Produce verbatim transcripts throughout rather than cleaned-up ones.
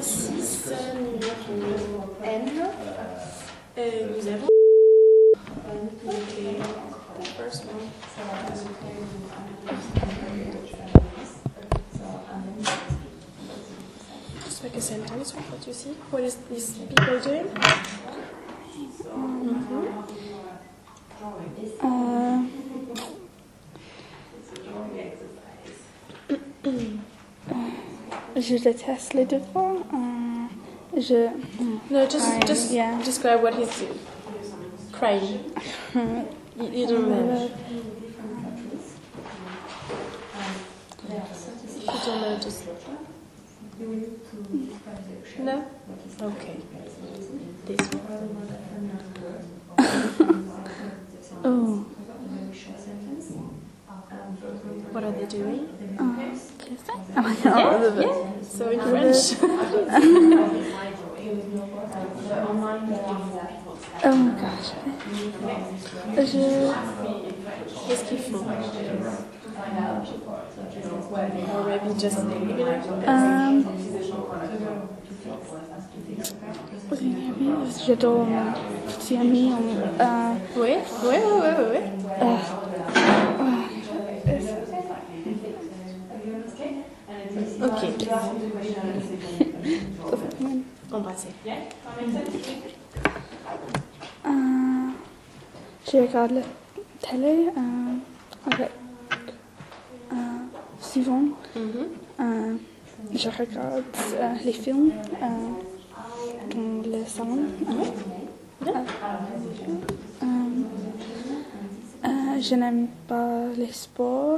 six, numéro N. Et nous avons. Ok. First one. Just make a sentence with what you see. What is these people doing? Mm-hmm. Uh, je déteste les devoirs. Uh, je. No, just I, just yeah. describe what he's doing. Crying. you, you don't know. You don't know. Just. No. Okay. This one. Oh. What are they doing? Uh, kissing? Oh my god. Yeah, yeah. So in French. Oh my gosh. Je. Qu'est-ce qu'ils font? Or maybe just, you know. Um, J'adore mon petit ami. Euh, Oui, oui, oui, oui, oui. euh, Ok. Embrasser. euh, je regarde la télé euh, avec euh, souvent. Mhm. Euh, je regarde euh, les films euh, dans le salon. Euh, euh, euh, je n'aime pas les sports.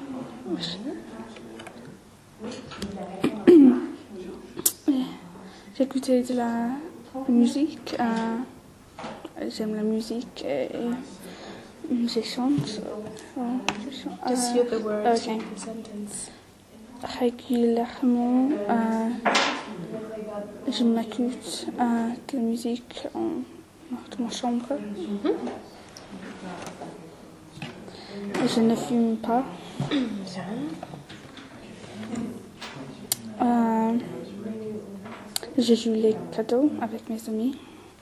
J'écoutais de la musique. Euh, j'aime la musique et je chante. Oh, je chante. Just Euh, hear the words okay. in the sentence. Régulièrement, euh, je m'écoute euh, de la musique en, dans ma chambre. Mhm. Je ne fume pas. Bien. Euh, je joue les cadeaux avec mes amis.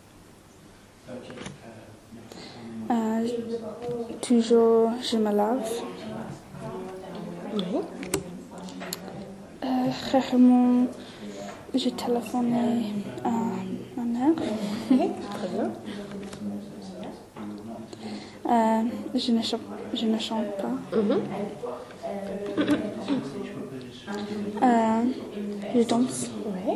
Euh, toujours, je me lave. Oui. Euh, rarement, je téléphone à ma mère. Très bien. Euh, je, ne chante, je ne chante pas. Mhm. Euh, je danse. Oui.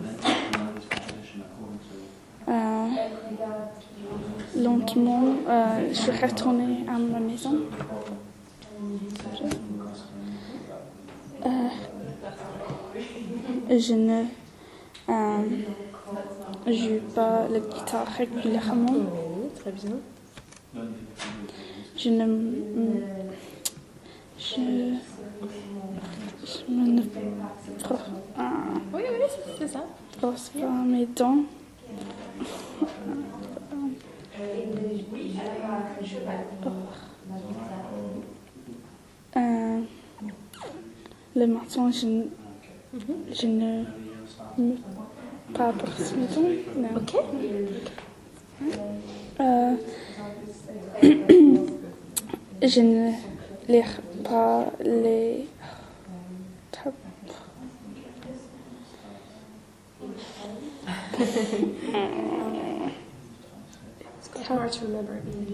Euh, lentement, euh, je retourne à ma maison. Euh, je ne euh, joue pas la guitare régulièrement. Oui, très bien. Je ne... Je... Je ne brosse ah, Oui, oui, c'est ça. brosse pas mes dents. Euh, le matin, je, n- je ne me pas brosse mes dents. Non. Ok. Euh, je ne lis pas les tab- It's quite hard to remember.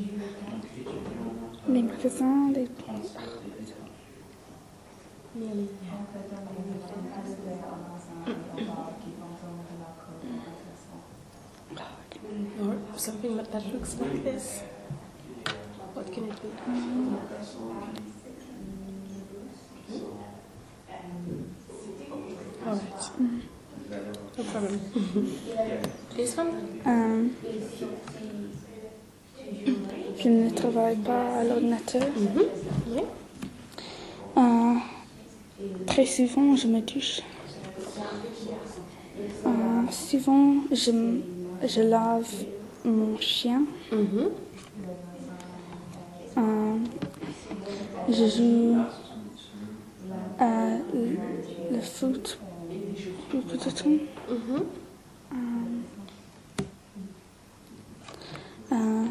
les magasins, les... Nearly. Or something that, that looks like this. What can it be? All right. No problem. This one? Euh, je ne travaille pas à l'ordinateur. Mhm. Oui. Euh, très souvent, je me touche. Euh, souvent, je, m- je lave mon chien. Mhm. Euh, je joue euh, le, le foot beaucoup de temps. Mhm. Euh, euh,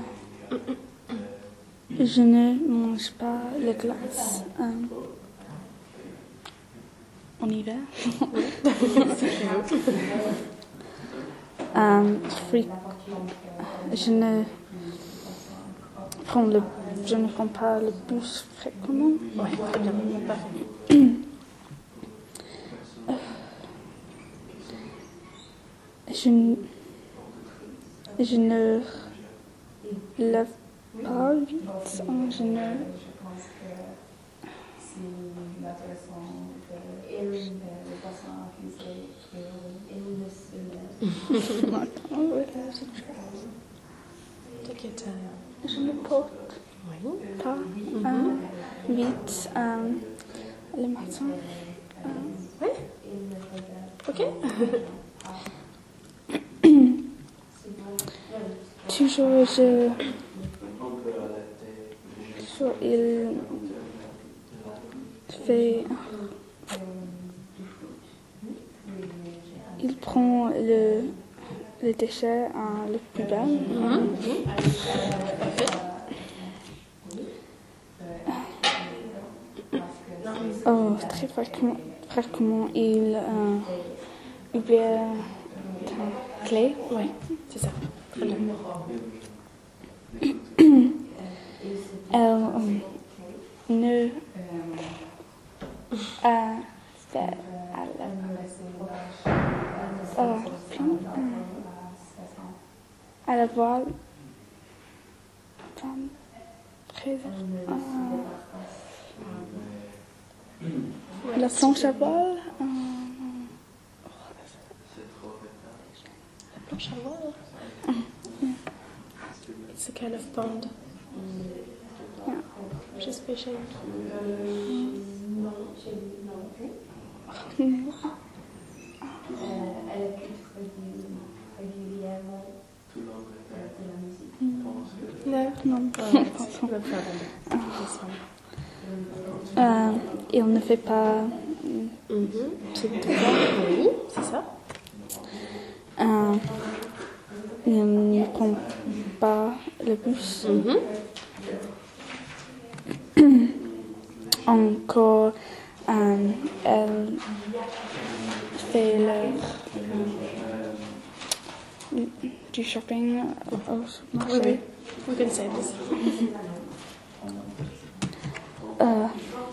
je ne mange pas la glace euh, en hiver. euh, fri- je ne prends le, je ne prends pas le bus fréquemment. Ouais, très bien, parfait. Je, n- je ne lève pas vite. euh, Je ne. Attends, ouais, c'est autre chose. T'inquiète. euh, Je ne porte Oui. pas euh, vite euh, le matin. Euh, Oui. Ok. toujours, je. Toujours, il fait. Il prend le, le déchet à le poubelle. Oh, très fréquemment, fréquemment il euh, oublie ta clé. Oui, c'est ça. Très bien. Elle euh, ne a fait à la oh, plein, euh, à la voile dans présent. La planche à voile. euh, La planche à voile. It's a kind of pond. Yeah. Just fishing. No. Non. Alright, no problem. This one. Euh, il ne fait pas. Mhm. C'est droit. Oui, c'est ça. Euh, il ne prend pas le bus. Mhm. Encore, euh, elle fait le, euh, du shopping au Oui, marché. oui. We can say this. Euh,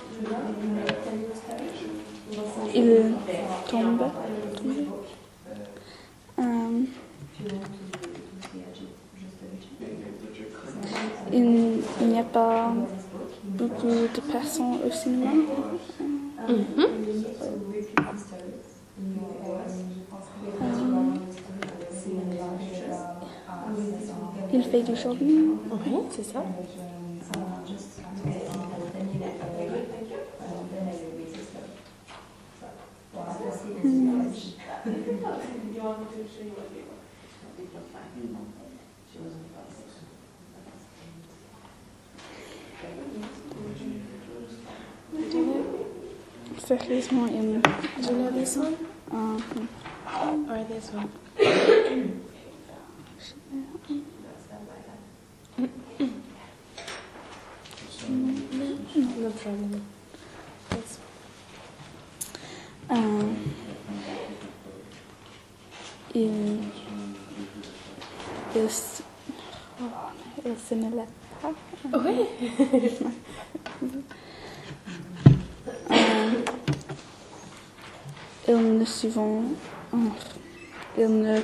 il tombe. tombe. Euh, il il n'y a pas beaucoup de personnes au cinéma. Mhm. Il fait du shopping. Oui, c'est ça. Sérieusement, il Do you know this one? euh, Or this one? No problem. This one. euh, il, il, s- oh, il se ne lève pas. Oui. Euh, il ne souvent, oh, il ne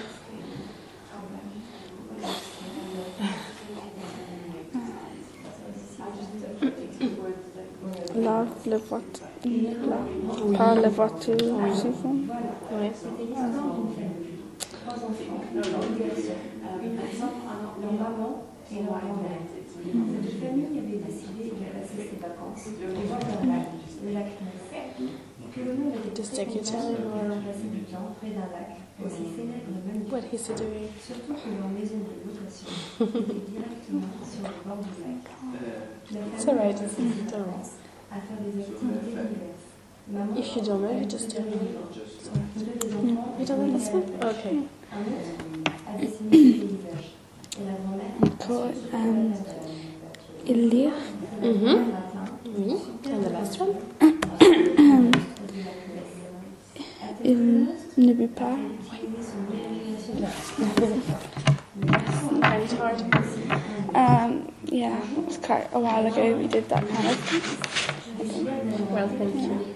lave le voiture, pas la voiture souvent. Oui. Just take your time or what he's doing. It's alright. Don't worry. If you don't know, you just tell me. It's alright. haven't done this one? Okay. Encore um, Il lire. Mm-hmm. Oui. And the last one? Il ne but pas. Very hard. Um, yeah, it was quite a while ago we did that kind of thing. Well, thank you.